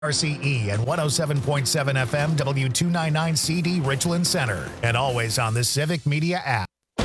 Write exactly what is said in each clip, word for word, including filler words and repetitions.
R C E and one oh seven point seven F M W two ninety-nine C D Richland Center, and always on the Civic Media app.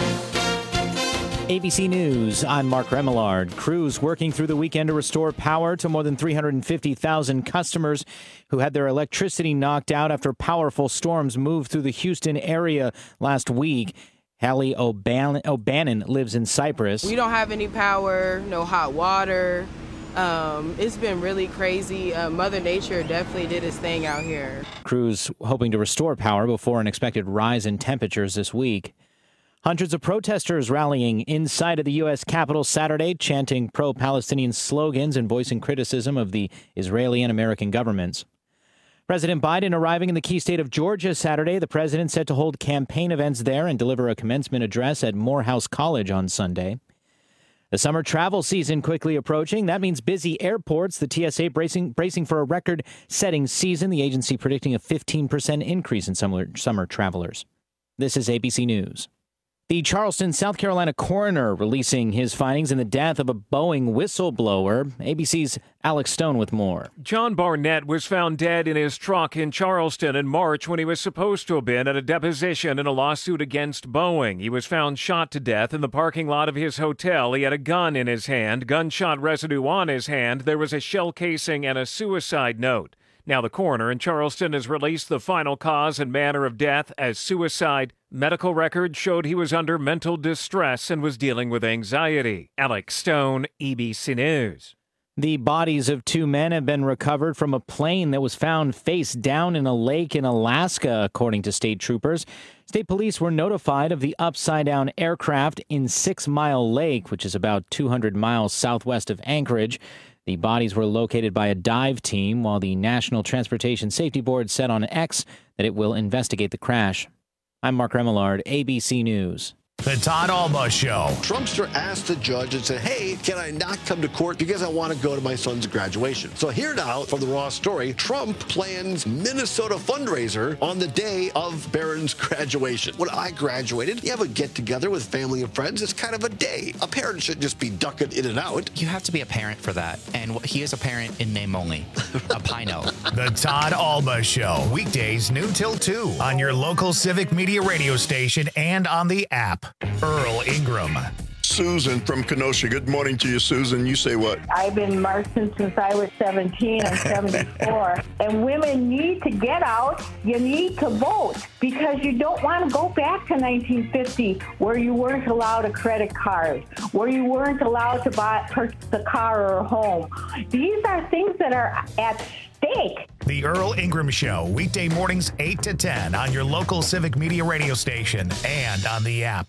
A B C News, I'm Mark Remillard. Crews working through the weekend to restore power to more than three hundred fifty thousand customers who had their electricity knocked out after powerful storms moved through the Houston area last week. Hallie O'Ban- O'Bannon lives in Cypress. We don't have any power, no hot water. Um, it's been really crazy. Uh, Mother Nature definitely did its thing out here. Crews hoping to restore power before an expected rise in temperatures this week. Hundreds of protesters rallying inside of the U S Capitol Saturday, chanting pro-Palestinian slogans and voicing criticism of the Israeli and American governments. President Biden arriving in the key state of Georgia Saturday. The president set to hold campaign events there and deliver a commencement address at Morehouse College on Sunday. The summer travel season quickly approaching. That means busy airports. The T S A bracing, bracing for a record-setting season. The agency predicting a fifteen percent increase in summer, summer travelers. This is A B C News. The Charleston, South Carolina coroner releasing his findings in the death of a Boeing whistleblower. A B C's Alex Stone with more. John Barnett was found dead in his truck in Charleston in March when he was supposed to have been at a deposition in a lawsuit against Boeing. He was found shot to death in the parking lot of his hotel. He had a gun in his hand, gunshot residue on his hand. There was a shell casing and a suicide note. Now the coroner in Charleston has released the final cause and manner of death as suicide. Medical records showed he was under mental distress and was dealing with anxiety. Alex Stone, A B C News. The bodies of two men have been recovered from a plane that was found face down in a lake in Alaska, according to state troopers. State police were notified of the upside-down aircraft in Six Mile Lake, which is about two hundred miles southwest of Anchorage. The bodies were located by a dive team, while the National Transportation Safety Board said on X that it will investigate the crash. I'm Mark Remillard, A B C News. The Todd Alba Show. Trumpster asked the judge and said, hey, can I not come to court because I want to go to my son's graduation? So here now from the Raw story, Trump plans Minnesota fundraiser on the day of Barron's graduation. When I graduated, you have a get-together with family and friends. It's kind of a day. A parent should just be ducking in and out. You have to be a parent for that. And he is a parent in name only. A Pino. The Todd Alba Show. Weekdays noon till two on your local Civic Media radio station and on the app. Earl Ingram. Susan from Kenosha. Good morning to you, Susan. You say what? I've been marching since I was seventeen. I'm seventy-four. And women need to get out. You need to vote because you don't want to go back to nineteen fifty where you weren't allowed a credit card, where you weren't allowed to buy purchase a car or a home. These are things that are at stake. The Earl Ingram Show, weekday mornings eight to ten on your local Civic Media radio station and on the app.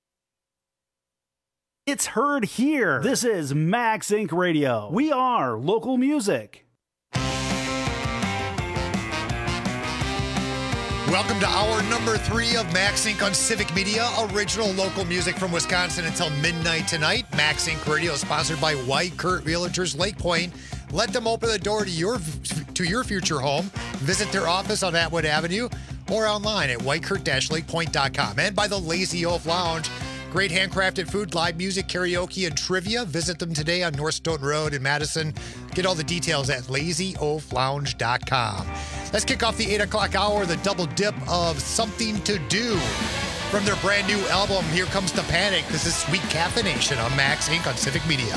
It's heard here. This is Max Incorporated. Radio. We are local music. Welcome to hour number three of Max Incorporated on Civic Media. Original local music from Wisconsin until midnight tonight. Max Incorporated Radio is sponsored by White Kurt Realtors Lake Point. Let them open the door to your to your future home. Visit their office on Atwood Avenue or online at white kurt dash lake point dot com. And by the Lazy Oaf Lounge. Great handcrafted food, live music, karaoke, and trivia. Visit them today on North Stoughton Road in Madison. Get all the details at lazy oaf lounge dot com. Let's kick off the eight o'clock hour, the double dip of Something to Do. From their brand new album, Here Comes the Panic. This is Sweet Caffeination on Max Incorporated on Civic Media.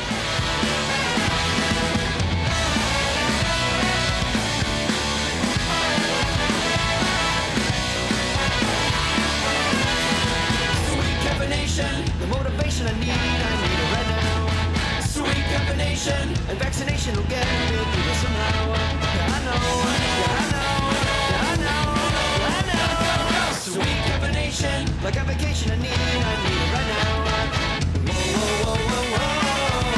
The motivation I need, I need it right now. Sweet combination, and vaccination will get me through this somehow. Yeah, I know, yeah, I know, yeah, I know, yeah, I know. Sweet combination, like a vacation I need, I need it right now. Whoa, whoa, whoa, whoa, whoa.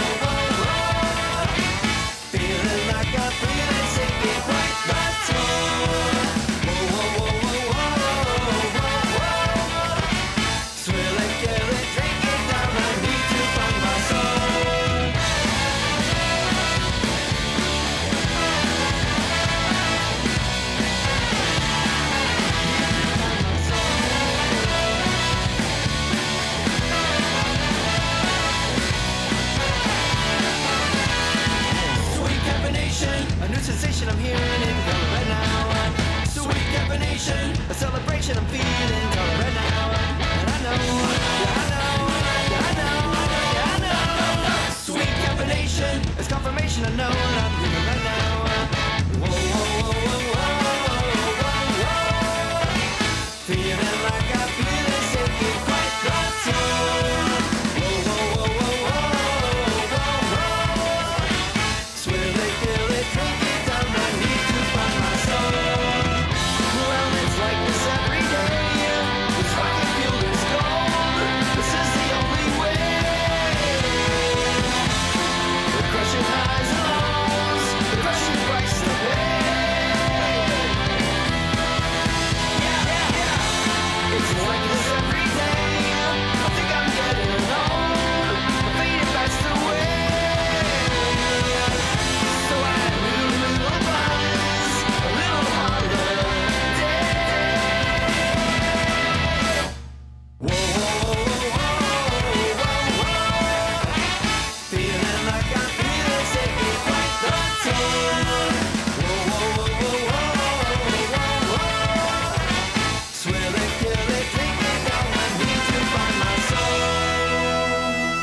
hearing in color right now. Sweet caffeination, a celebration I'm feeling color right now. And I know, yeah, I know, yeah, I know, yeah, I know. Sweet caffeination, it's confirmation I know what I'm feeling right now. Whoa, whoa, whoa, whoa, whoa, whoa, whoa. Feeling like I feel this aching quite the tune. Whoa, whoa, whoa, whoa, whoa, whoa, whoa. Swear they feel it, drink it down, I need to find my soul. Well, it's like this every day. This rocket fuel is gold. This is the only way. The crushing highs and lows, the crushing price to pay. Yeah, yeah, yeah. It's like this every day. I think I'm getting old. My faded passed away. So I had a little, little buzz, a little holiday. Whoa, whoa, whoa, whoa, whoa, whoa. Feeling like I feel this aching quite the tune. Whoa, whoa, whoa, whoa, whoa, whoa. Swear they kill it, drink it down, I need to find my soul.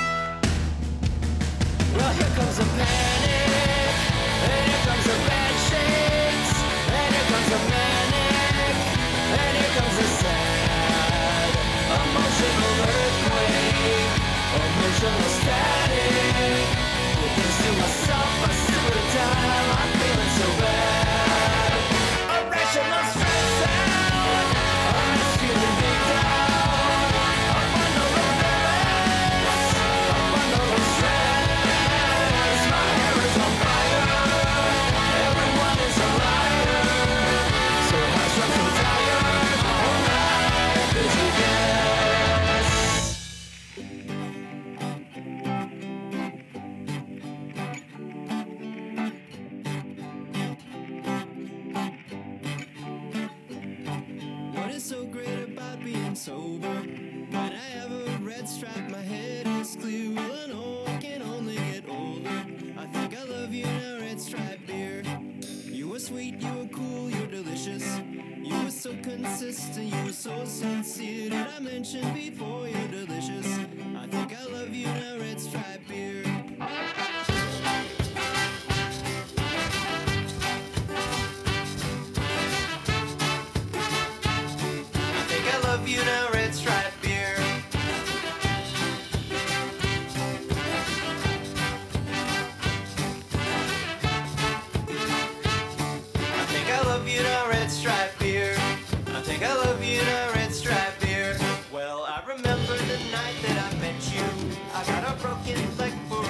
Well, here comes a panic, and here comes a bad shakes, and here comes a manic, and here comes a sad, emotional earthquake, emotional static. With this to myself, I sip at a time, I'm feeling so bad. Irrational stress out, I'm just feeling big down. Up under the stress, up under the stress. My hair is on fire, everyone is a liar. So I struck so tired, all night, busy guess. What is so great about being sober? When I have a red stripe, my head is clear. Well, I know I can only get older. I think I love you now, red stripe beer. You were sweet, you were cool, you're delicious. You were so consistent, you were so sincere. Did I mention before you're delicious? I think I love you now, red stripe beer. I think I love you now, red stripe beer. I think I love you now, red stripe beer. I think I love you now, red stripe beer. Well, I remember the night that I met you. I got a broken leg for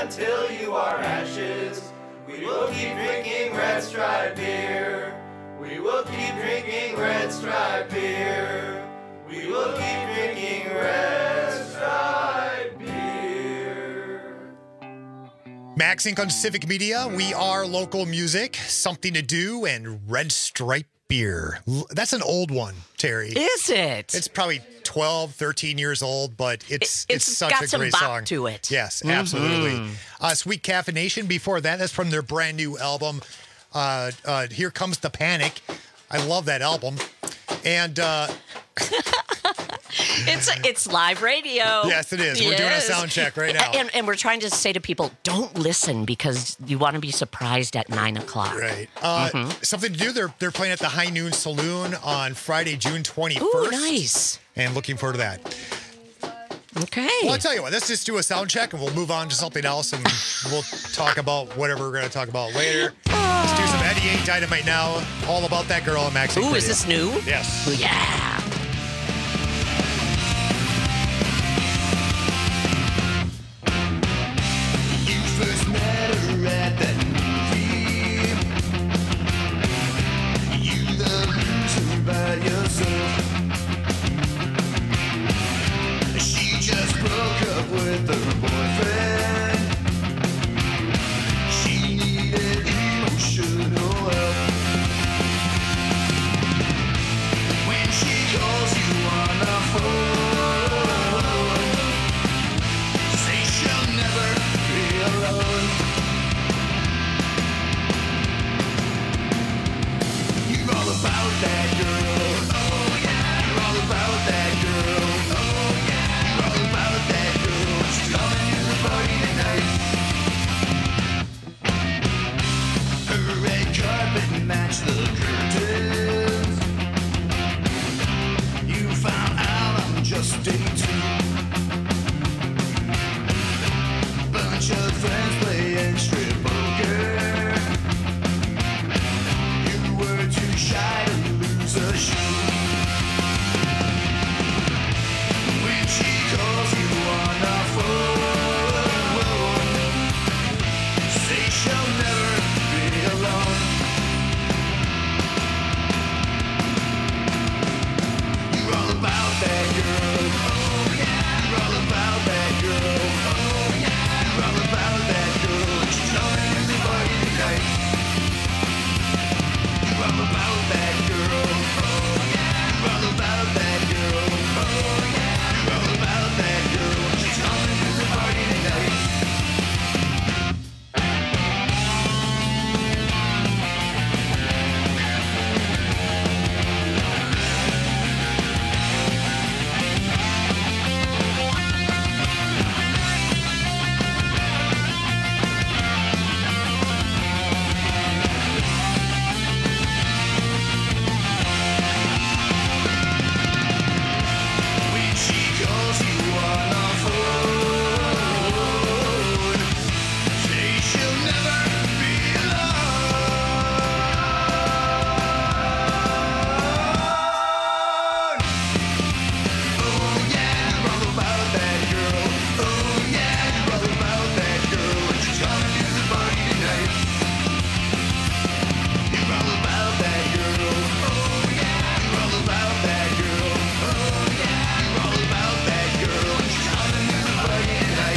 until you are ashes. We will keep drinking red stripe beer. We will keep drinking red stripe beer. We will keep drinking red stripe beer. Max Inc on Civic Media. We are local music, something to do, and red stripe beer. L- That's an old one, Terry. Is it? It's probably twelve, thirteen years old, but it's It- it's, it's such got a some great bop song. to it. Yes, Mhm. absolutely. Uh, Sweet Caffeination. Before that, that's from their brand new album. Uh, uh, Here Comes the Panic. I love that album. And uh, It's it's live radio. Yes, it is. We're doing a sound check right now. And, and we're trying to say to people, don't listen because you want to be surprised at nine o'clock. Right. Uh, Mhm. Something to do. They're they're playing at the High Noon Saloon on Friday, June twenty-first. Ooh, nice. And looking forward to that. Okay. Well, I'll tell you what. Let's just do a sound check, and we'll move on to something else, and we'll talk about whatever we're going to talk about later. Let's do some eighty-eight Dynamite now. All about that girl on Max. Ooh, is this new? Yes. Ooh, yeah. You first met her at that movie. You the loser by yourself. She just broke up with her boyfriend. She needed emotional help. When she calls you on the phone, say she'll never be alone. You're all about that girl. Oh yeah. You're all about that girl. Oh yeah. You're all about that girl. She's coming to the party tonight. Her red carpet matched the curtains. You found out I'm just day two. Bunch of friends playing strip poker. You were too shy to lose a shoe. When she calls you on the phone, say she'll never be alone. You're all about that girl. Oh yeah. You're all about that girl. Oh yeah. You're all about that girl. She's coming to the party tonight. You're all about that girl. Oh yeah. You're all about that girl. Oh yeah. You're all about that girl. She's coming to the party tonight. When she calls you on the phone, say she'll never be alone. Oh yeah, you're all about that girl. Oh yeah, you're all about that girl. She's coming to the party tonight. You're all about that girl. Oh yeah, you're all about that girl. Oh yeah, you're all about that girl. She's coming to the party tonight.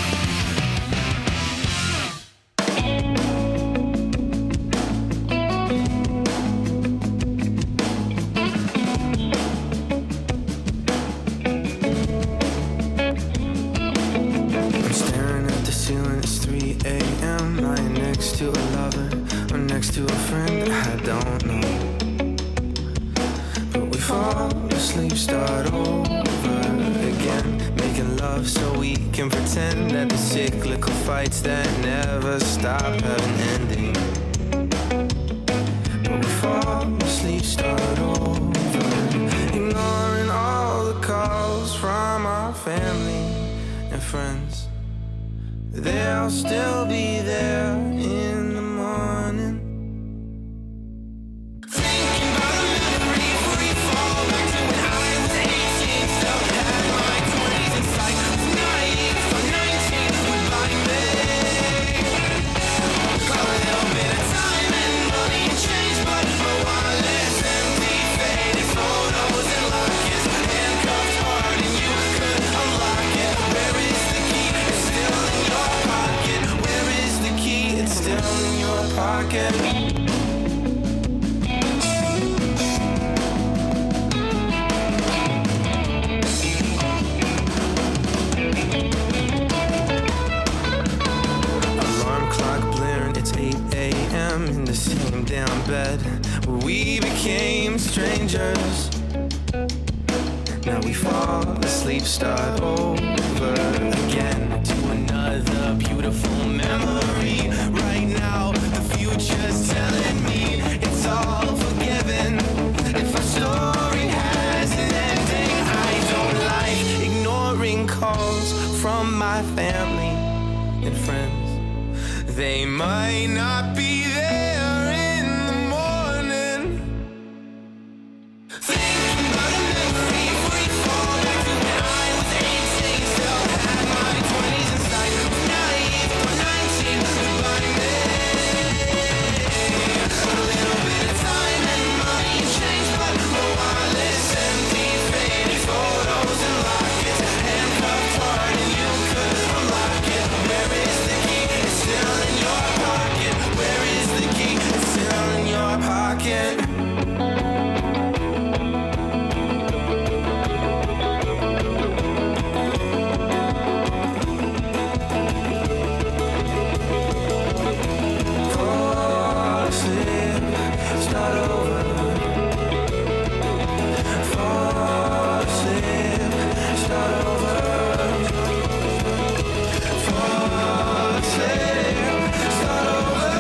I'm staring at the ceiling, it's three a.m. Lying next to a lover or next to a friend I don't know. But we fall asleep, start over again. Making love so we can pretend that the cyclical fights that never stop have an ending. But we fall asleep, start over. Ignoring all the calls from our family and friends. They'll still be there in the morning. Nineteen, for nineteen, goodbye, man. pocket. It's eight a.m. in the same damn bed where we became strangers. Now we fall asleep, start over again to another beautiful memory. Right now, the future's telling me it's all forgiven. If our story has an ending, I don't like ignoring calls from my family and friends. They might not be there in the morning. Thinking about a memory, free fall back to when I was eighteen. Still had my twenties inside, naive or nineteen. Goodbye me. A little bit of time and money changed, but no wireless, empty, faded photos and lockets. Handcuffed heart and you could unlock it. Where is the key? It's still in your pocket. Where is the key? It's still in your pocket. Fall asleep, start over. Fall asleep, start over. Fall asleep, start over.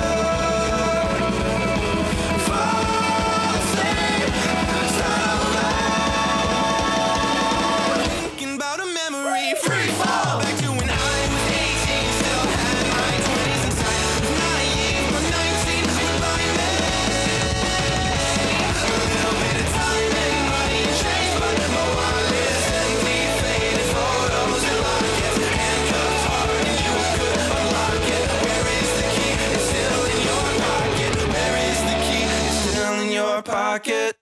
Fall asleep, start over. Thinking about a memory, free fall back to when I was eighteen. Still had my twenties inside, naive or nineteen. Goodbye me. A little bit of time and money changed, but no wireless, empty, faded photos and lockets. Handcuffed heart and you could unlock it. Where is the key? It's still in your pocket. Where is the key? It's still in your pocket.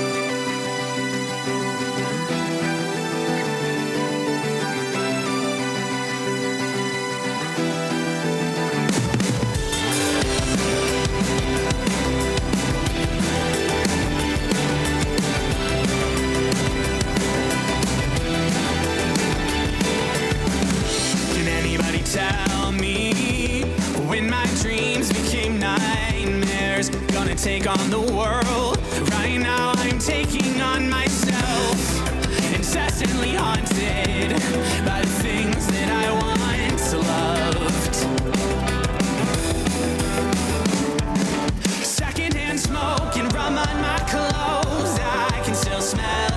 Can anybody tell me when my dreams became nightmares? Gonna take on the world. Right now I'm taking on myself. Incessantly haunted by the things that I once loved. Secondhand smoke and rum on my clothes. I can still smell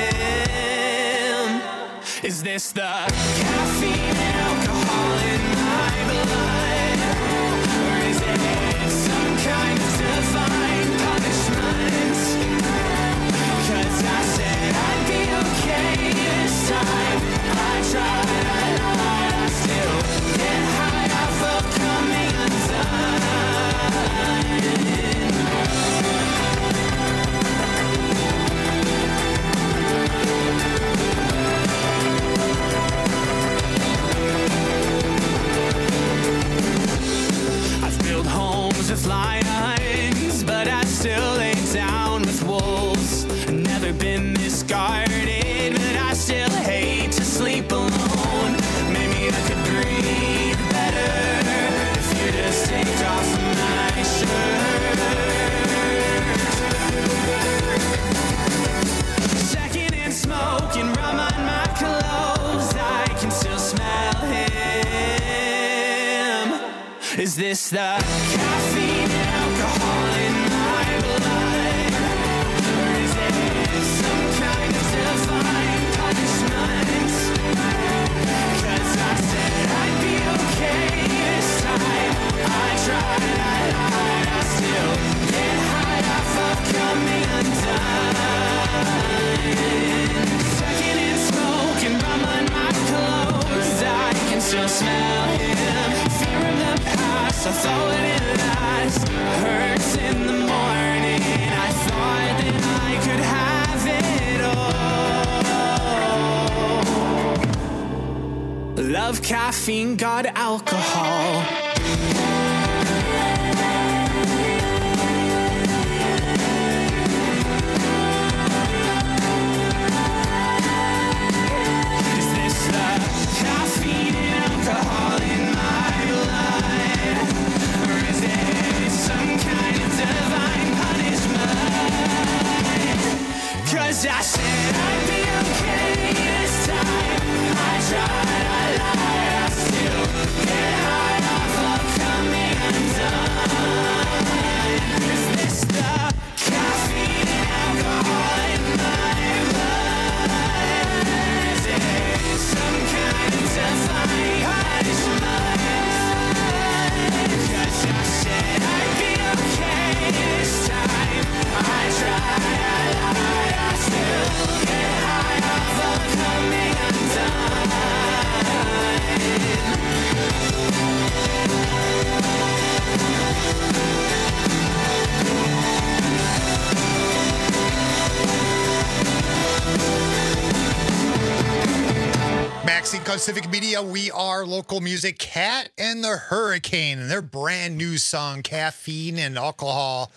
him. Is this the caffeine and alcohol in my blood? Or is it some kind of divine punishment? Cause I said I'd be okay this time. I tried, I lied, I still get high off of coming I've built homes with lions, but I still lay down with wolves. Never been this guarded, but I still hate to sleep alone. Maybe I could breathe better if you just take off my shirt. Secondhand smoke and rum on my clothes. I can still smell him. Is this the caffeine and alcohol in my blood? Or is it some kind of divine punishment? Cause I said I'd be okay this time. I tried, I lied, I still get high off of coming undone. Secondhand smoke and rum on my clothes. I can still smell him. Fear of the past, I thought it last. Hurts in the morning. I thought that I could have it all. Love caffeine, God alcohol. Sync on Civic Media. We are local music. Cat and the Hurricane and their brand new song, Caffeine and Alcohol.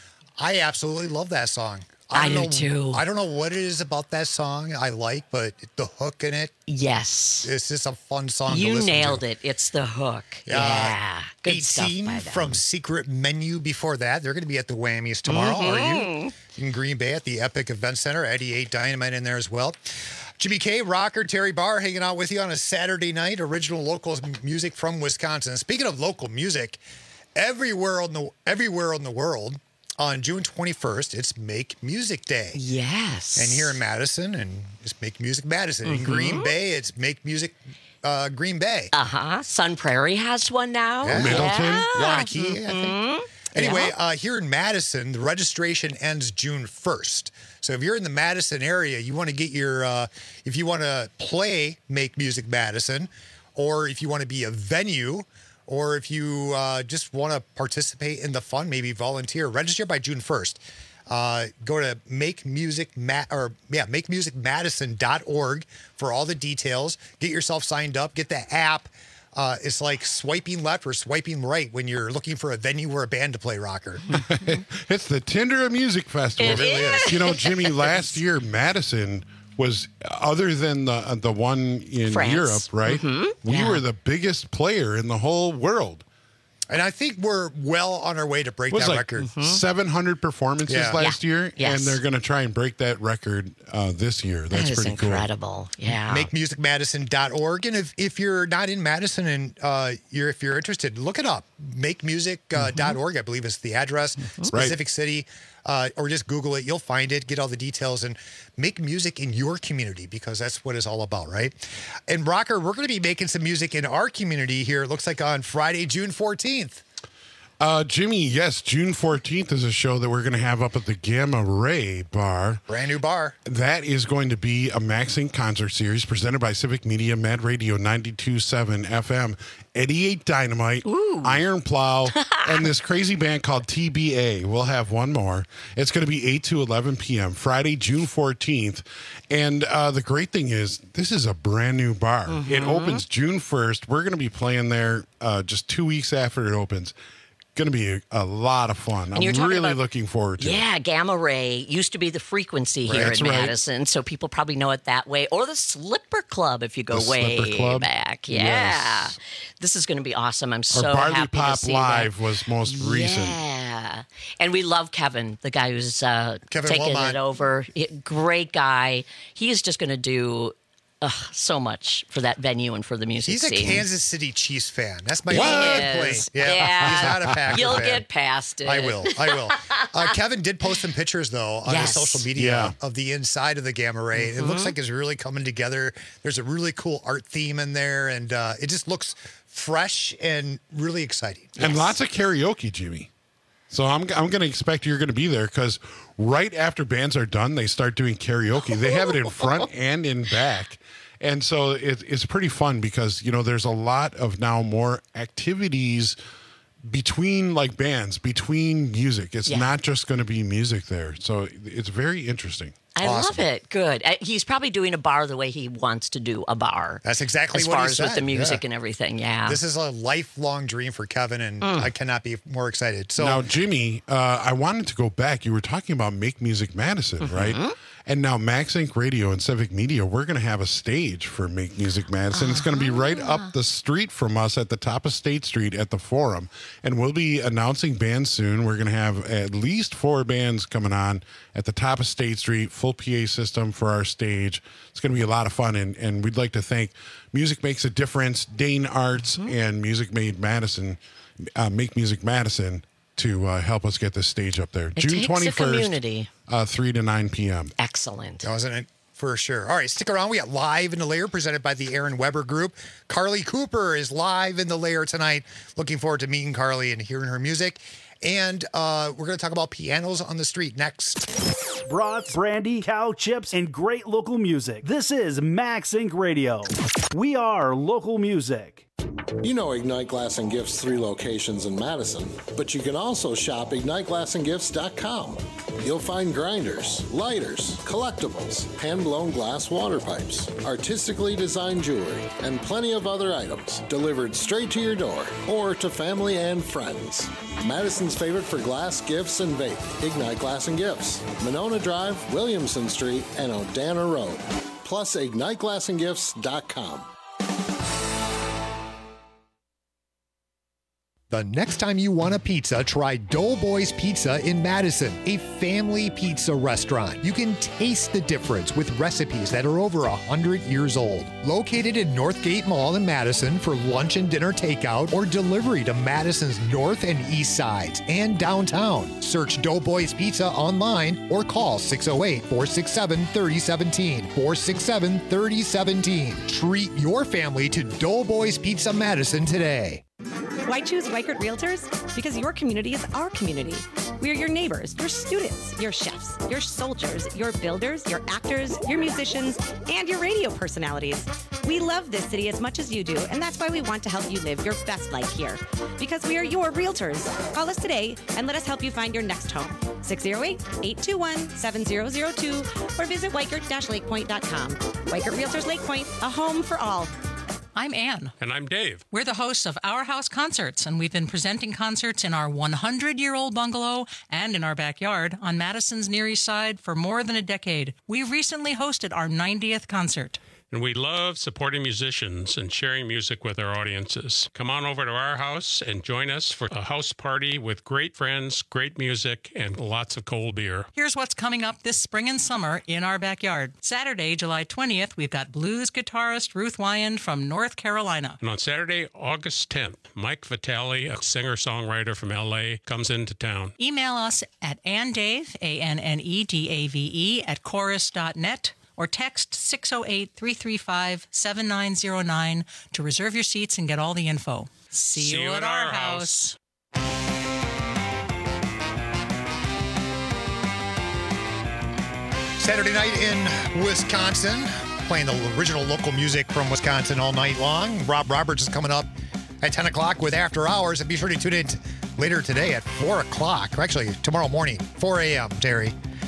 I absolutely love that song. I, I do know, too. I don't know what it is about that song I like, but the hook in it. Yes. It's just a fun song you to listen to. You nailed it. It's the hook. Yeah. yeah. Good eighteen stuff by them. From Secret Menu before that. They're going to be at the Whammies tomorrow. Mm-hmm. Are you? In Green Bay at the Epic Event Center. eighty-eight Dynamite in there as well. Jimmy K, Rocker, Terry Barr hanging out with you on a Saturday night. Original local music from Wisconsin. Speaking of local music, everywhere in the everywhere in the world, on June twenty-first, it's Make Music Day. Yes. And here in Madison, and it's Make Music Madison. Mm-hmm. In Green Bay, it's Make Music uh, Green Bay. Uh-huh. Sun Prairie has one now. Yeah. Middleton. Yeah. Waunakee, mm-hmm. I think. Anyway, yeah. uh, here in Madison, the registration ends June first. So if you're in the Madison area, you want to get your, uh, if you want to play Make Music Madison, or if you want to be a venue, or if you uh, just want to participate in the fun, maybe volunteer, register by June first. Uh, go to make music ma- or yeah, make music madison dot org for all the details. Get yourself signed up. Get the app. Uh, it's like swiping left or swiping right when you're looking for a venue or a band to play, Rocker. It's the Tinder of Music Festival. It really is. You know, Jimmy, last year, Madison was, other than the the one in France. Europe, right? Mm-hmm. We yeah. were the biggest player in the whole world. And I think we're well on our way to break It was that like record. Mm-hmm. seven hundred performances Yeah. last Yeah. year, Yes. and they're going to try and break that record uh, this year. That's That is pretty incredible. Yeah. make music madison dot org. And if, if you're not in Madison and uh, you're if you're interested, look it up. make music dot org, uh, I believe is the address, specific Right. city, uh, or just Google it. You'll find it, get all the details, and make music in your community because that's what it's all about, right? And Rocker, we're going to be making some music in our community here. It looks like on Friday, June fourteenth. Uh, Jimmy, yes, June fourteenth is a show that we're going to have up at the Gamma Ray Bar. Brand new bar. That is going to be a Maxing concert series presented by Civic Media, Mad Radio ninety-two point seven F M, eighty-eight Dynamite, Ooh. Iron Plow, and this crazy band called T B A. We'll have one more. It's going to be eight to eleven p.m., Friday, June fourteenth. And uh, the great thing is, this is a brand new bar. Mm-hmm. It opens June first. We're going to be playing there uh, just two weeks after it opens. Going to be a, a lot of fun. And I'm you're talking really about- looking forward to it. Yeah, Gamma Ray used to be the frequency here That's in right. Madison, so people probably know it that way. Or the Slipper Club if you go The way Slipper Club? back. Yeah. Yes. This is going to be awesome. I'm Our so Barley happy Pop to see Live that. was most recent. Yeah. And we love Kevin, the guy who's uh, Kevin taking Wilmot. it over. He- great guy. He is just going to do uh, so much for that venue and for the music He's a scene. Kansas City Chiefs fan. That's my He only is. complaint. Yeah. He's not a Packer You'll fan. get past it. I will. I will. Uh, Kevin did post some pictures, though, on Yes. his social media Yeah. of the inside of the Gamma Ray. It looks like it's really coming together. There's a really cool art theme in there, and uh, it just looks fresh and really exciting. And lots of karaoke, Jimmy. So I'm I'm going to expect you're going to be there because right after bands are done, they start doing karaoke. They have it in front and in back. And so it, it's pretty fun because, you know, there's a lot of now more activities between like bands, between music. It's Yeah. not just going to be music there. So it's very interesting. I Awesome. love it. Good. Uh, He's probably doing a bar the way he wants to do a bar. That's exactly as what far he as with said, the music yeah. and everything. Yeah. This is a lifelong dream for Kevin, and Mm. I cannot be more excited. So Now, Jimmy, uh, I wanted to go back. You were talking about Make Music Madison, Mm-hmm. right? And now Max Inc Radio and Civic Media, we're going to have a stage for Make Music Madison. It's going to be right Ah. up the street from us at the top of State Street at the Forum. And we'll be announcing bands soon. We're going to have at least four bands coming on at the top of State Street, full P A system for our stage. It's going to be a lot of fun. And, and we'd like to thank Music Makes a Difference, Dane Arts, Mm-hmm. and Music Made Madison, uh, Make Music Madison, to uh, help us get this stage up there. It June takes a twenty-first, community. uh, three to nine p.m. Excellent. That wasn't it for sure. All right, stick around. We got Live in the Lair presented by the Aaron Weber Group. Carly Cooper is live in the Lair tonight. Looking forward to meeting Carly and hearing her music. And uh, we're going to talk about pianos on the street next. Brats, brandy, cow chips, and great local music. This is Max Inc Radio. We are local music. You know Ignite Glass and Gifts' three locations in Madison, but you can also shop ignite glass and gifts dot com. You'll find grinders, lighters, collectibles, hand-blown glass water pipes, artistically designed jewelry, and plenty of other items delivered straight to your door or to family and friends. Madison's favorite for glass, gifts, and vape, Ignite Glass and Gifts, Monona Drive, Williamson Street, and Odana Road. Plus ignite glass and gifts dot com. The next time you want a pizza, try Doughboys Pizza in Madison, a family pizza restaurant. You can taste the difference with recipes that are over one hundred years old. Located in Northgate Mall in Madison for lunch and dinner takeout or delivery to Madison's north and east sides and downtown. Search Doughboys Pizza online or call six oh eight, four six seven, three oh one seven, four six seven, three oh one seven. Treat your family to Doughboys Pizza Madison today. Why choose Weichert Realtors? Because your community is our community. We are your neighbors, your students, your chefs, your soldiers, your builders, your actors, your musicians, and your radio personalities. We love this city as much as you do, and that's why we want to help you live your best life here. Because we are your realtors. Call us today and let us help you find your next home. six oh eight, eight two one, seven oh oh two or visit weichert dash lake point dot com. Weichert Realtors Lake Point, a home for all. I'm Ann. And I'm Dave. We're the hosts of Our House Concerts, and we've been presenting concerts in our one hundred year old bungalow and in our backyard on Madison's Near East Side for more than a decade. We recently hosted our ninetieth concert. And we love supporting musicians and sharing music with our audiences. Come on over to our house and join us for a house party with great friends, great music, and lots of cold beer. Here's what's coming up this spring and summer in our backyard. Saturday, July twentieth, we've got blues guitarist Ruth Wyand from North Carolina. And on Saturday, August tenth, Mike Vitale, a singer-songwriter from L A, comes into town. Email us at annedave, A N N E D A V E, at chorus dot net. Or text six oh eight, three three five, seven nine oh nine to reserve your seats and get all the info. See, See you, you at, at our our house. Saturday night in Wisconsin, playing the original local music from Wisconsin all night long. Rob Roberts is coming up at ten o'clock with After Hours, and be sure to tune in later today at four o'clock, or actually tomorrow morning, four a.m., Terry.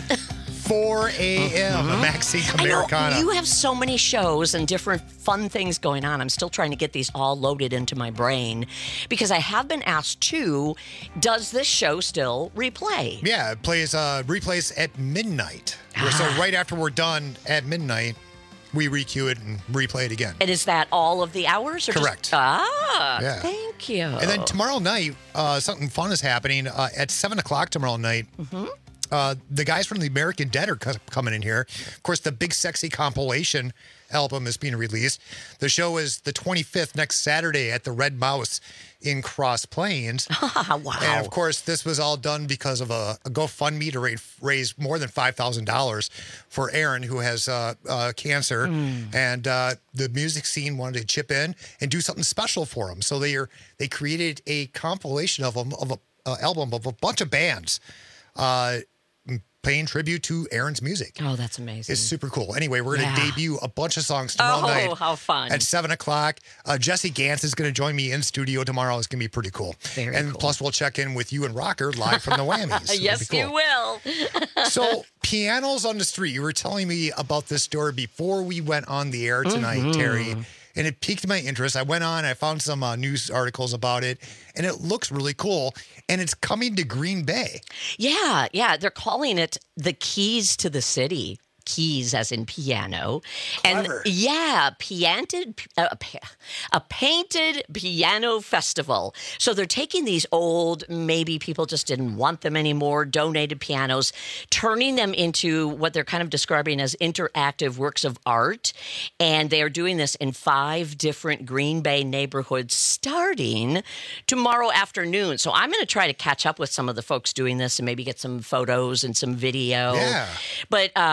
four a.m. Mhm. Maxine I know, Americana. you have so many shows and different fun things going on. I'm still trying to get these all loaded into my brain because I have been asked too, does this show still replay? Yeah, it plays uh, replays at midnight. Ah. So right after we're done at midnight, we re-queue it and replay it again. And is that all of the hours? Or Correct. Just, ah, Yeah. thank you. And then tomorrow night, uh, something fun is happening uh, at seven o'clock tomorrow night. Mm-hmm. Uh, the guys from the American Dead are co- coming in here. Of course, the Big Sexy compilation album is being released. The show is the twenty-fifth, next Saturday at the Red Mouse in Cross Plains. Wow. And of course, this was all done because of a, a GoFundMe to raise, raise more than five thousand dollars for Aaron, who has uh, uh, cancer. Mm. And uh, the music scene wanted to chip in and do something special for him. So they are they created a compilation of them, of a uh, album of a bunch of bands. Uh, paying tribute to Aaron's music. Oh, that's amazing. It's super cool. Anyway, we're going to Yeah. debut a bunch of songs tomorrow Oh, night. how fun. At seven o'clock. Uh, Jesse Gantz is going to join me in studio tomorrow. It's going to be pretty cool. Very and cool. plus, we'll check in with you and Rocker live from the Whammies. It'll Yes, be you cool. will. So, pianos on the street. You were telling me about this story before we went on the air tonight, Mhm. Terry. And it piqued my interest. I went on, I found some uh, news articles about it, and it looks really cool. And it's coming to Green Bay. Yeah, yeah. They're calling it the Keys to the City. Keys as in piano. Clever. And yeah, painted, uh, a painted piano festival. So they're taking these old, maybe people just didn't want them anymore, donated pianos, turning them into what they're kind of describing as interactive works of art. And they are doing this in five different Green Bay neighborhoods starting tomorrow afternoon. So I'm going to try to catch up with some of the folks doing this and maybe get some photos and some video. Yeah. But, um,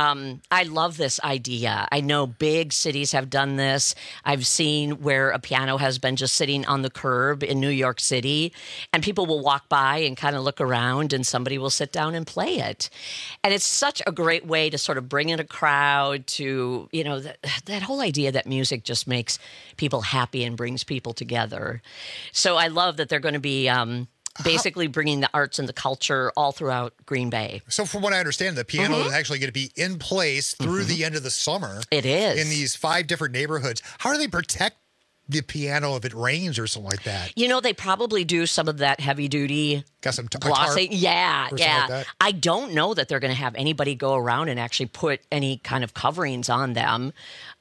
I love this idea. I know big cities have done this. I've seen where a piano has been just sitting on the curb in New York City, and people will walk by and kind of look around, and somebody will sit down and play it. And it's such a great way to sort of bring in a crowd to, you know, that, that whole idea that music just makes people happy and brings people together. So I love that they're going to be um, basically bringing the arts and the culture all throughout Green Bay. So from what I understand, the piano Mhm. is actually going to be in place through Mhm. the end of the summer. It is. In these five different neighborhoods. How do they protect the piano if it rains or something like that? You know, they probably do some of that heavy duty Got some t- glossing. tarp Yeah, or something yeah. like that? I don't know that they're going to have anybody go around and actually put any kind of coverings on them.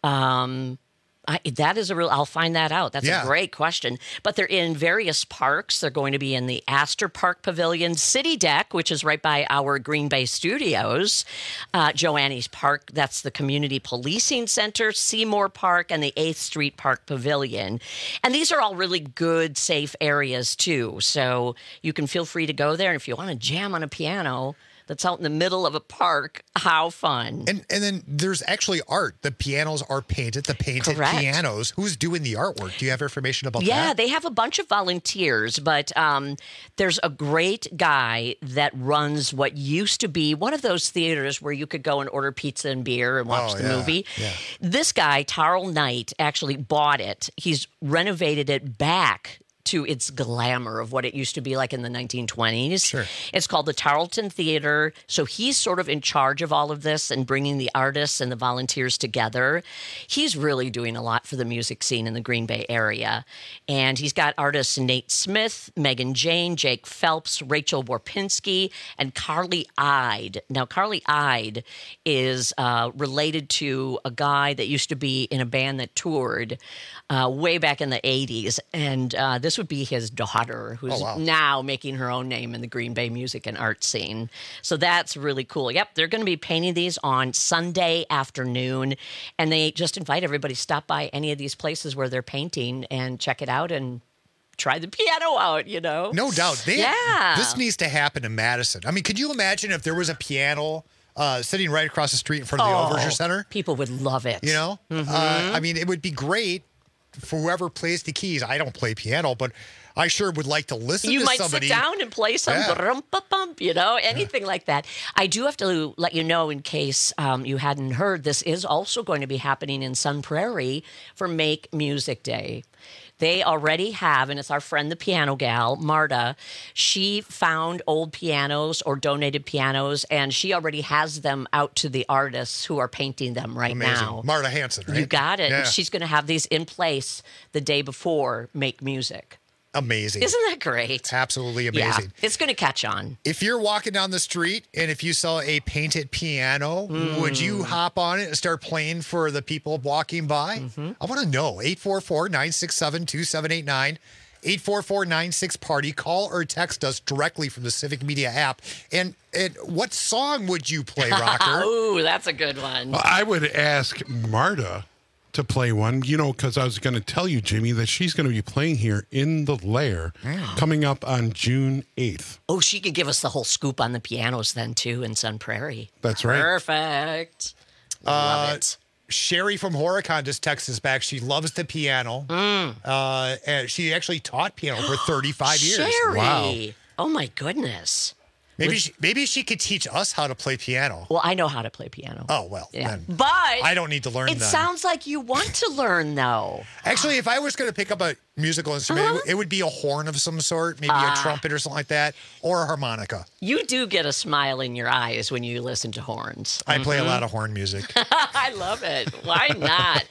Um, I, that is a real, I'll find that out. That's Yeah. a great question. But they're in various parks. They're going to be in the Astor Park Pavilion, City Deck, which is right by our Green Bay studios, uh, Joanne's Park, that's the Community Policing Center, Seymour Park, and the eighth Street Park Pavilion. And these are all really good, safe areas, too. So you can feel free to go there. And if you want to jam on a piano that's out in the middle of a park, how fun. And and then there's actually art. The pianos are painted, the painted Correct. pianos. Who's doing the artwork? Do you have information about Yeah, that? they have a bunch of volunteers, but um, there's a great guy that runs what used to be one of those theaters where you could go and order pizza and beer and watch Oh, the yeah, movie. yeah. This guy, Tarl Knight, actually bought it. He's renovated it back to its glamour of what it used to be like in the nineteen twenties. Sure. It's called the Tarleton Theater. So he's sort of in charge of all of this and bringing the artists and the volunteers together. He's really doing a lot for the music scene in the Green Bay area. And he's got artists Nate Smith, Megan Jane, Jake Phelps, Rachel Warpinski, and Carly Ide. Now, Carly Ide is uh, related to a guy that used to be in a band that toured uh, way back in the eighties. And uh, this would be his daughter, who's Oh, wow. now making her own name in the Green Bay music and art scene. So that's really cool. Yep, they're going to be painting these on Sunday afternoon, and they just invite everybody to stop by any of these places where they're painting and check it out and try the piano out, you know? No doubt. They, yeah. This needs to happen in Madison. I mean, could you imagine if there was a piano uh, sitting right across the street in front of the Oh, Overture Center? People would love it. You know? Mhm. Uh, I mean, it would be great for whoever plays the keys. I don't play piano, but I sure would like to listen You to might somebody. sit down and play some Yeah. brum-pa-bump, you know, anything like that. I do have to let you know, in case um, you hadn't heard, this is also going to be happening in Sun Prairie for Make Music Day. They already have, and it's our friend, the piano gal, Marta. She found old pianos or donated pianos, and she already has them out to the artists who are painting them right Amazing. now. Marta Hanson, right? You got it. Yeah. And she's going to have these in place the day before Make Music. Amazing. Isn't that great? Absolutely Yeah, amazing. it's going to catch on. If you're walking down the street and if you saw a painted piano, would you hop on it and start playing for the people walking by? I want to know. eight four four, nine six seven, two seven eight nine. eight four four nine six party. Call or text us directly from the Civic Media app. And, and what song would you play, Rocker? Ooh, that's a good one. Well, I would ask Marta to play one, you know, because I was going to tell you, Jimmy, that she's going to be playing here in the Lair coming up on June eighth. Oh, she could give us the whole scoop on the pianos then, too, in Sun Prairie. That's right. Perfect. Love Uh, it. Sherry from Horicon just texted us back. She loves the piano. Mm. Uh, and she actually taught piano for thirty-five years. Sherry. Oh, my goodness. Maybe Would- she, maybe she could teach us how to play piano. Well, I know how to play piano. Oh, well, Yeah. then But I don't need to learn it then. sounds like you want to learn, though. Actually, if I was going to pick up a musical instrument, Uh-huh. it, it would be a horn of some sort, maybe Ah. a trumpet or something like that, or a harmonica. You do get a smile in your eyes when you listen to horns. I play a Mhm. lot of horn music. I love it. Why not?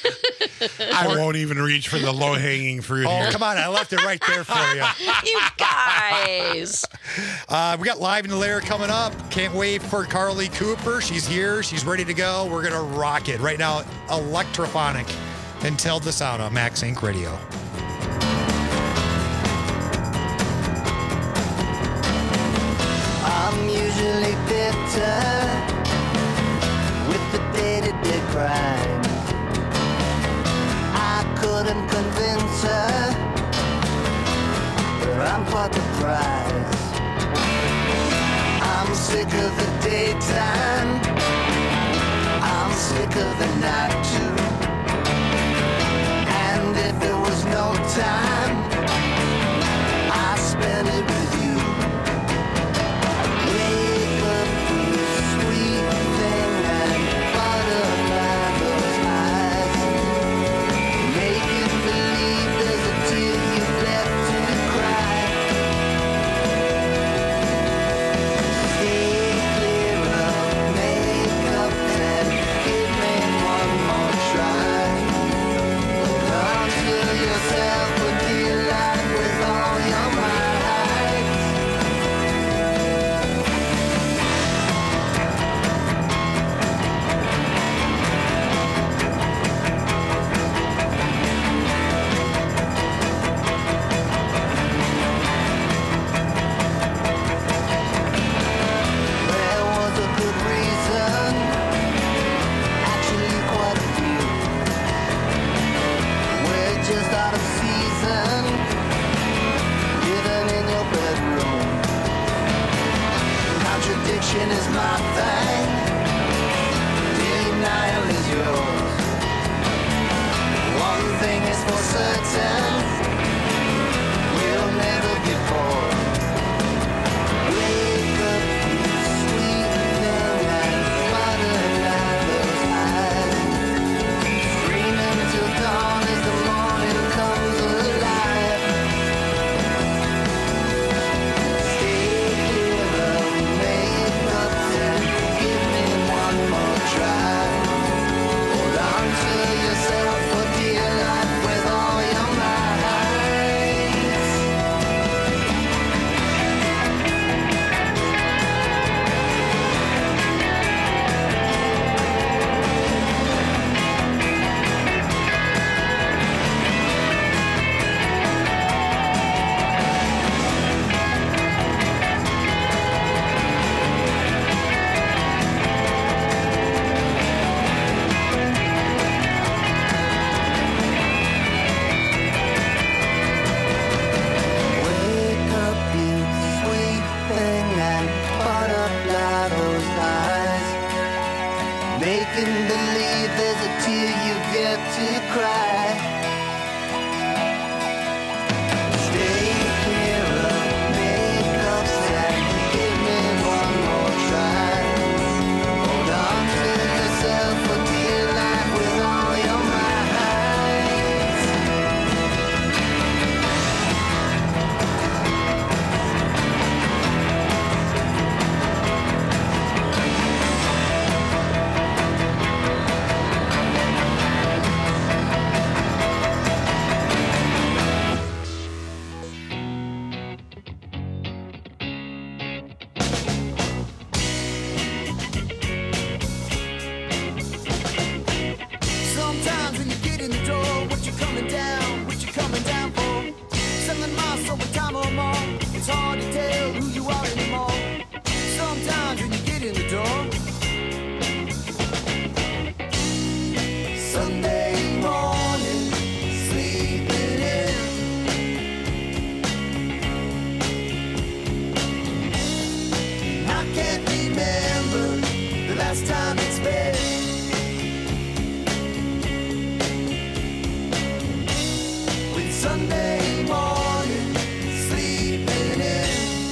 I won't even reach for the low hanging fruit. Oh, here. come on. I left it right there for you. You guys. Uh, we got Live in the Lair coming up. Can't wait for Carly Cooper. She's here. She's ready to go. We're going to rock it. Right now, Electrophonic until the sound on Max Inc Radio. I'm usually bitter with the day-to-day grind. I couldn't convince her, but I'm quite the prize. I'm sick of the daytime, sick of the night too. And if there was no time, I spent it with you. Wake up, you sweet thing, and butterfly those eyes. Making believe there's a tear you've left to cry. Stay clear of makeup and give me one more try. Hold on to yourself for dear life with all your might. There was a good reason, actually quite a few. We're just out of season, living in your bedroom. Contradiction is my thing, denial is yours. One thing is for certain, we'll never get bored. Wake up, you sweet thing, and butterfly those eyes. Screaming till dawn as the morning comes alive. Stay clear of makeup and give me one more try. Hold on to yourself for dear life with all your might. Wake up, you sweet thing, and butterfly those eyes. Making believe there's a tear you get to cry. Stay clear of makeups and give me one more try. Hold on to yourself for dear life with all your might. Sometimes when you get in the door, what you coming down, what you coming down for? Seven miles over time or more, it's hard to tell who you are anymore. Sometimes when you get in the door, Sunday morning, sleeping in. I can't remember the last time it's been. With Sunday morning, sleeping in.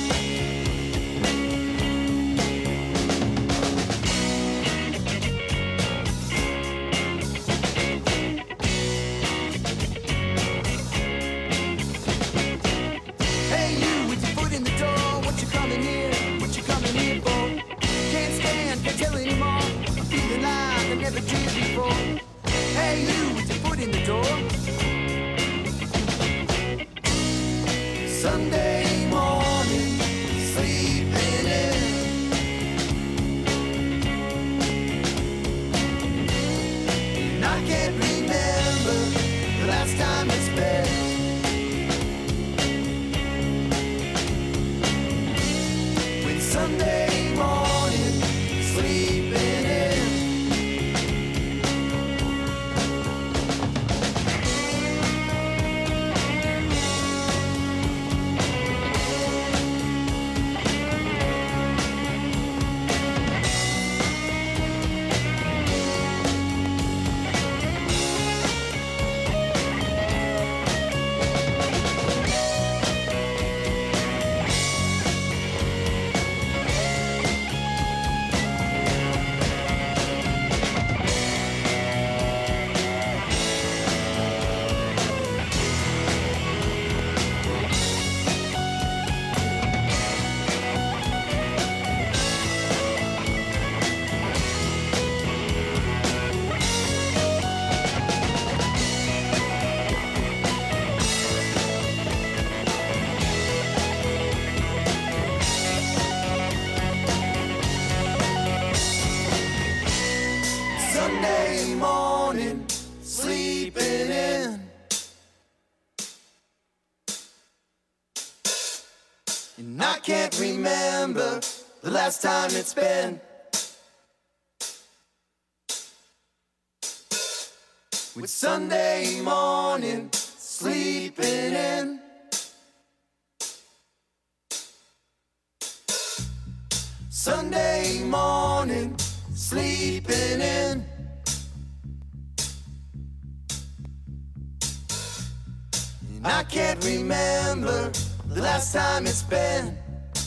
Hey you, with your foot in the door, what you coming here, what you coming here for? Can't stand, can't tell anymore, I'm feeling like I never did before. Hey you, with your foot in the door, Sunday morning, sleeping in. And I can't remember the last time it's been. With Sunday morning, sleeping in. And I can't remember the last time it's been. With Sunday morning sleeping in. Sunday morning sleeping in. And I can't remember the last time it's been.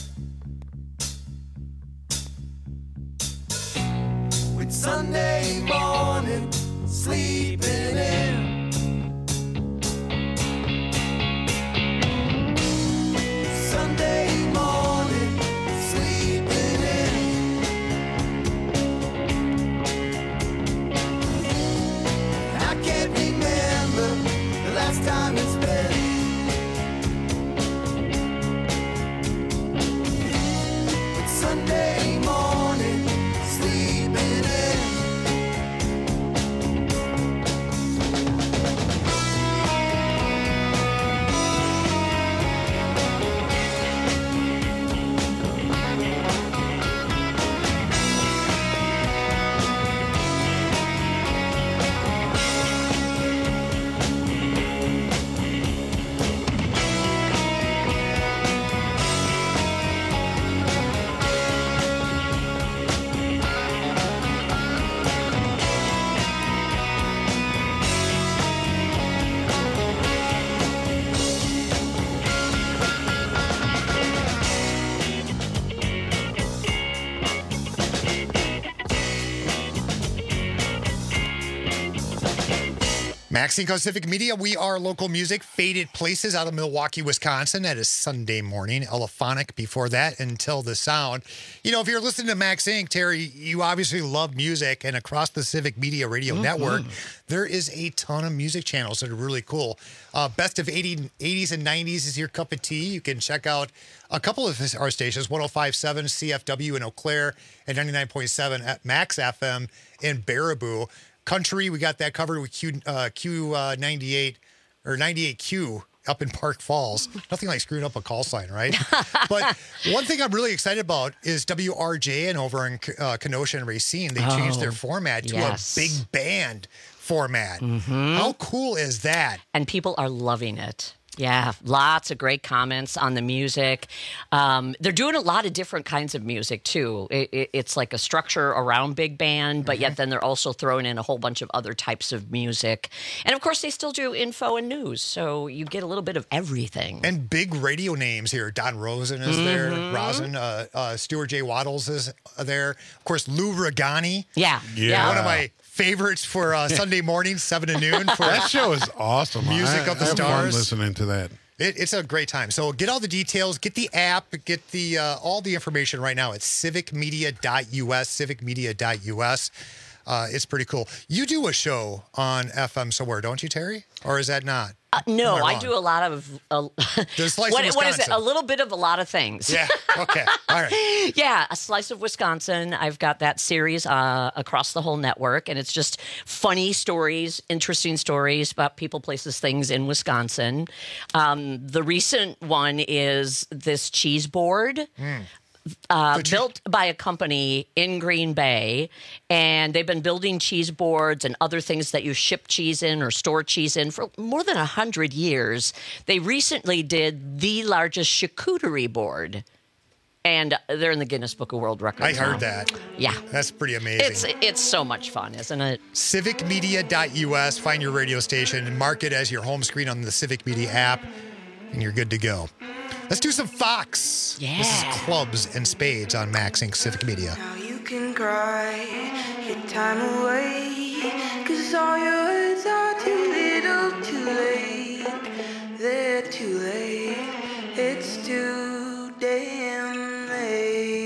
With Sunday morning sleeping in. Sunday morning sleeping in. I can't remember the last time it's been. With Sunday morning sleeping in. Max Inc on Civic Media. We are local music. Faded Places out of Milwaukee, Wisconsin. That is Sunday morning. Elephonic before that, Until the Sound. You know, if you're listening to Max Inc, Terry, you obviously love music. And across the Civic Media Radio Mm-hmm. Network, there is a ton of music channels that are really cool. Uh, best of eighties and nineties is your cup of tea. You can check out a couple of our stations, one oh five point seven C F W in Eau Claire and ninety-nine point seven at Max F M in Baraboo. Country, we got that covered with Q uh, Q uh, ninety-eight or ninety-eight Q up in Park Falls. Nothing like screwing up a call sign, right? But one thing I'm really excited about is W R J N over in uh, Kenosha and Racine. They changed their Oh, format to yes. a big band format. Mhm. How cool is that? And people are loving it. Yeah, lots of great comments on the music. Um, they're doing a lot of different kinds of music, too. It, it, it's like a structure around big band, but yet then they're also throwing in a whole bunch of other types of music. And, of course, they still do info and news, so you get a little bit of everything. And big radio names here. Don Rosen is there. Mhm. Rosen. Uh, uh, Stuart J. Waddles is there. Of course, Lou Regani. Yeah. Yeah. One of my favorites for uh, Sunday morning, seven to noon. For That show is awesome. Music I, of the I have fun Stars. listening to that. It, it's a great time. So get all the details, get the app, get the uh, all the information right now at civic media dot U S, civic media dot U S. Uh, it's pretty cool. You do a show on F M somewhere, don't you, Terry? Or is that not? Uh, no, Am I I wrong? do a lot of. Uh, The Slice what, of what is it? Wisconsin. A little bit of a lot of things. Yeah. Okay. All right. Yeah, A Slice of Wisconsin. I've got that series uh, across the whole network, and it's just funny stories, interesting stories about people, places, things in Wisconsin. Um, the recent one is this cheese board. Uh, built by a company in Green Bay, and they've been building cheese boards and other things that you ship cheese in or store cheese in for more than a hundred years. They recently did the largest charcuterie board, and they're in the Guinness Book of World Records. I heard now. that. Yeah, That's pretty amazing. it's it's so much fun, isn't it? civic media dot U S. Find your radio station and mark it as your home screen on the Civic Media app, and you're good to go. Let's do some Fox. Yeah. This is Clubs and Spades on Max Inc Civic Media. You can cry your time away, 'cause all your words are too little, too late. They're too late. It's too damn late.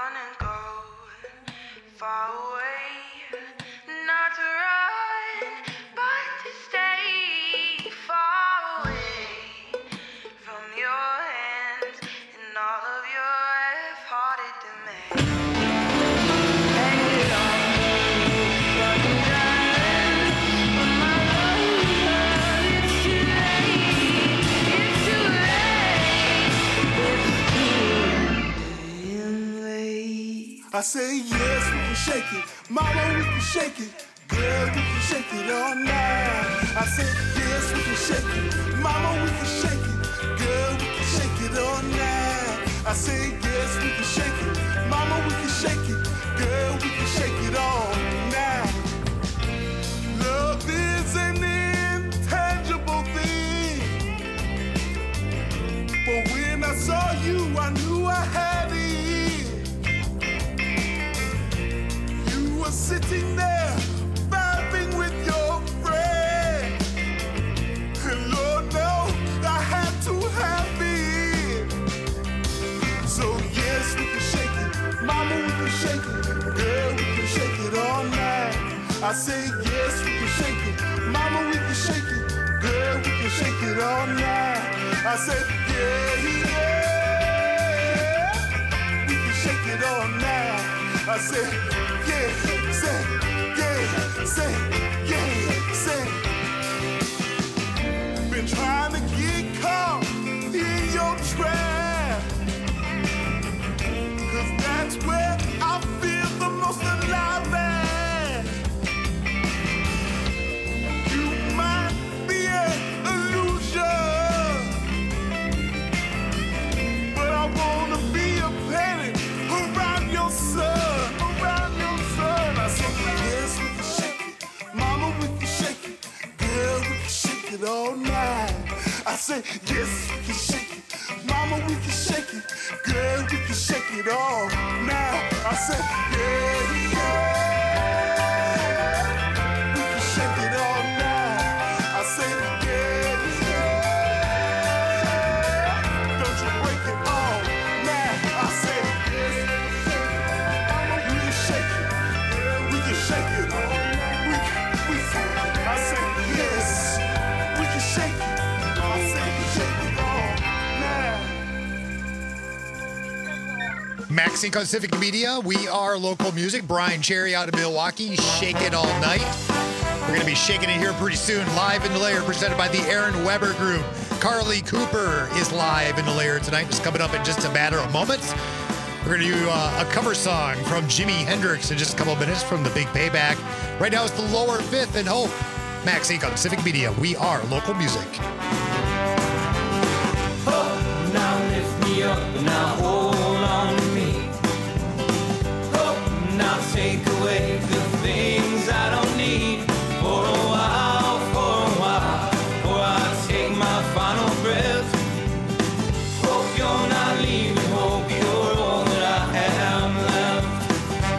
gonna go far away, not to run, but to stay far away from your hands and all of your half-hearted demands. Hang it on me, fucking darling, but my love, it's too late, it's too late, it's too late. I say yes, we can shake it. Mama, we can shake it. Girl, we can shake it all night. I said yes, we can shake it. Mama, we can shake it. Girl, we can shake it all night. I say yes, we can shake it. Mama, we can shake it. Girl, we can shake it all night. Love is an intangible thing, but when I saw you, I knew I had it. You were sitting there, vibing with your friend, and Lord knows I had to have it. So yes, we can shake it, Mama, we can shake it, girl, we can shake it all night. I say yes, we can shake it, Mama, we can shake it, girl, we can shake it all night. I said yeah, yeah, we can shake it all night. I said yeah, say yeah, say yeah, say. Been trying to get caught in your trap, 'cause that's where I feel the most alive at. You might be an illusion, but I wanna be a planet around your sun, around your sun. I said yes, we can shake it, Mama, we can shake it, girl, we can shake it all night. I said yes, we can shake it, Mama, we can shake it, girl, we can shake it all night. I said yeah, yeah, we can shake it all night. I said yeah, yeah, don't you break it all night. I said yes, Mama, we can shake it, girl, we can shake it all night. We can, we can. I said yes, we can shake it. I said we shake it all night. Max Inc on Civic Media. We are local music. Brian Cherry out of Milwaukee. Shake it all night. We're going to be shaking it here pretty soon. Live in the Lair, presented by the Aaron Weber Group. Carly Cooper is live in the Lair tonight. It's coming up in just a matter of moments. We're going to do uh, a cover song from Jimi Hendrix in just a couple of minutes from The Big Payback. Right now it's the Lower Fifth and Hope. Max Inc on Civic Media. We are local music. Oh, now lift me up, now hold on to me. Oh, now take away the things I don't need. For a while, for a while, before I take my final breath. Hope you're not leaving, hope you're all that I have left.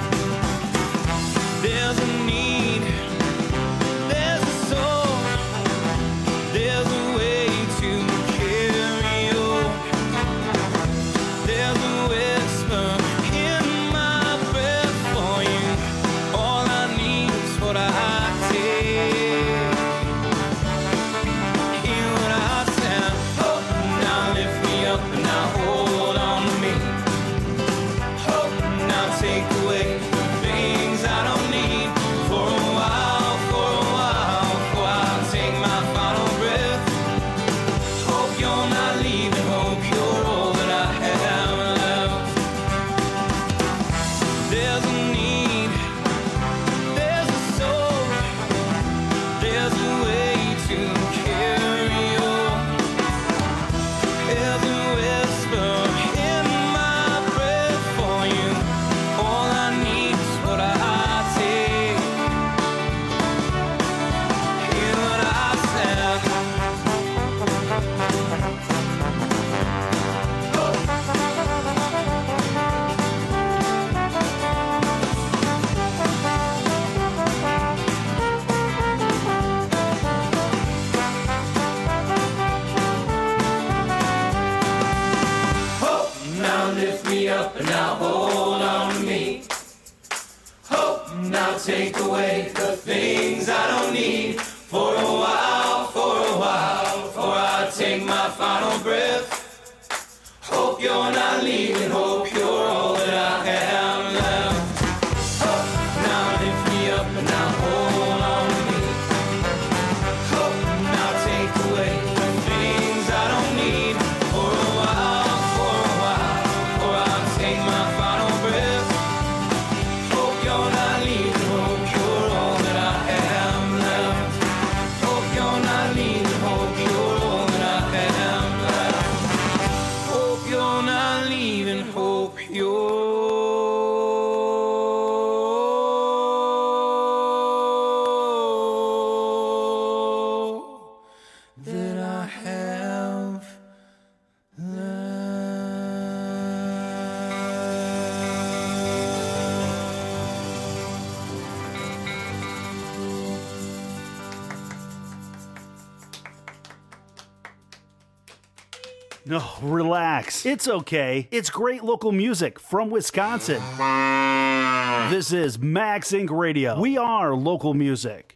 There's a need, there's a soul, there's a way to carry on. There's a whisper in my breath for you. All I need is what I take. Hear what I said. Oh, now lift me up and now hold take away the things I don't need for a while, for a while, before I take my final breath. Hope you're not leaving, hope you're all that I have left. Hope now lift me up and now hold on to me. Hope now take away the things I don't need for a while, for a while, before I take my final breath. Hope you're not leaving, hope you're all that I have left. Hope you're not leaving, hope you're all that I have left. Hope you're not leaving, hope you're that I have No, relax. It's okay. It's great local music from Wisconsin. This is Max Inc Radio. We are local music.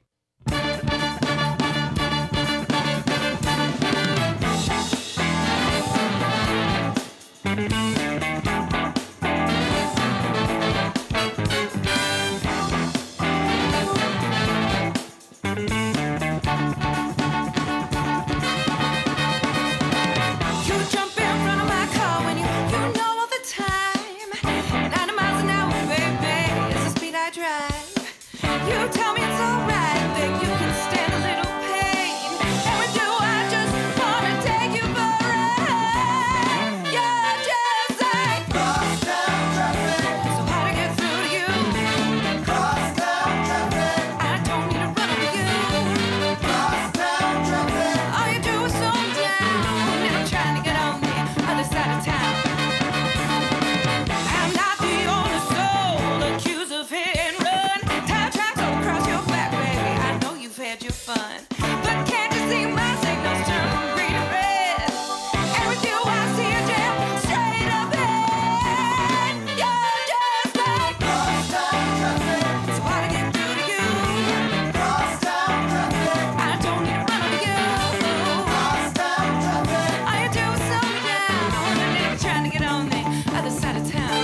You jump in front of my car when you, you know all the time. ninety miles an hour, baby, is the speed I drive. You tell me it's alright, that you can stand a little pain. And with you, I just wanna take you for a ride. You're just like crosstown traffic. So hard to get through to you. Crosstown traffic. I don't need to run over you. Crosstown traffic. All you do is slow down, and I'm trying to get on the other side of town. I'm not the only soul accused of hit and run. Tire tracks all across your back, baby. I know you've had your fun, but can't you see my signals turn from green to red? And with you, I see a jam straight up ahead. You're just like crosstown traffic. It's hard to get through to you. Crosstown traffic. I don't need to run over you. Crosstown traffic. All you do is slow down, and then I'm trying to get on the other side of town.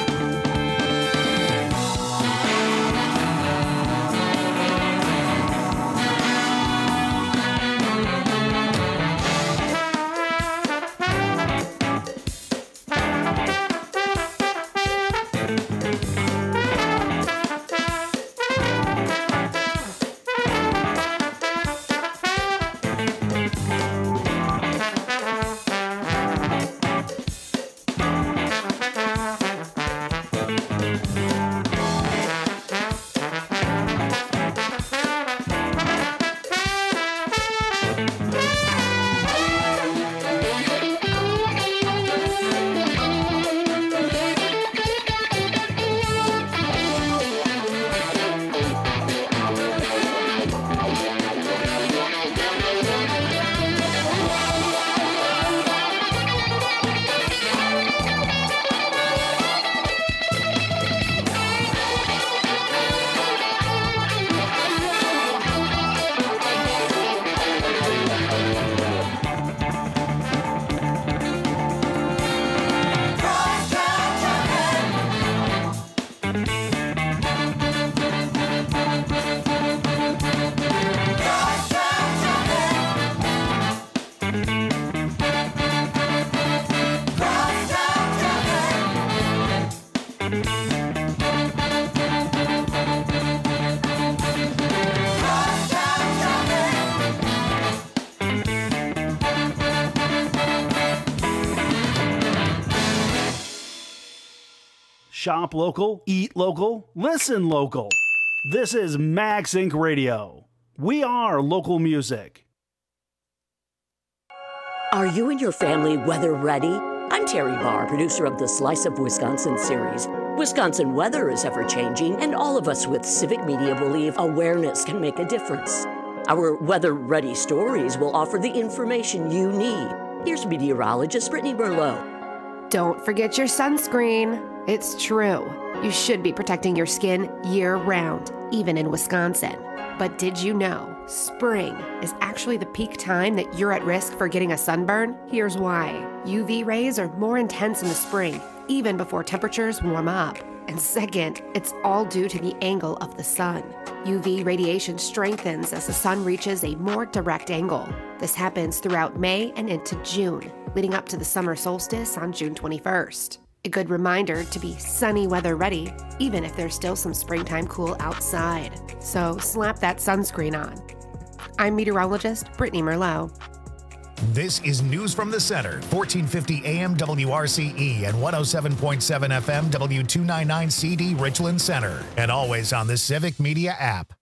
Shop local, eat local, listen local. This is Max Inc Radio. We are local music. Are you and your family weather ready? I'm Terry Barr, producer of the Slice of Wisconsin series. Wisconsin weather is ever changing, and all of us with Civic Media believe awareness can make a difference. Our weather ready stories will offer the information you need. Here's meteorologist Brittany Merlot. Don't forget your sunscreen. It's true. You should be protecting your skin year-round, even in Wisconsin. But did you know spring is actually the peak time that you're at risk for getting a sunburn? Here's why. U V rays are more intense in the spring, even before temperatures warm up. And second, it's all due to the angle of the sun. U V radiation strengthens as the sun reaches a more direct angle. This happens throughout May and into June, leading up to the summer solstice on June twenty-first. A good reminder to be sunny weather ready, even if there's still some springtime cool outside. So slap that sunscreen on. I'm meteorologist Brittany Merlot. This is News from the Center, fourteen fifty A M W R C E and one oh seven point seven F M W two ninety-nine C D Richland Center, and always on the Civic Media app.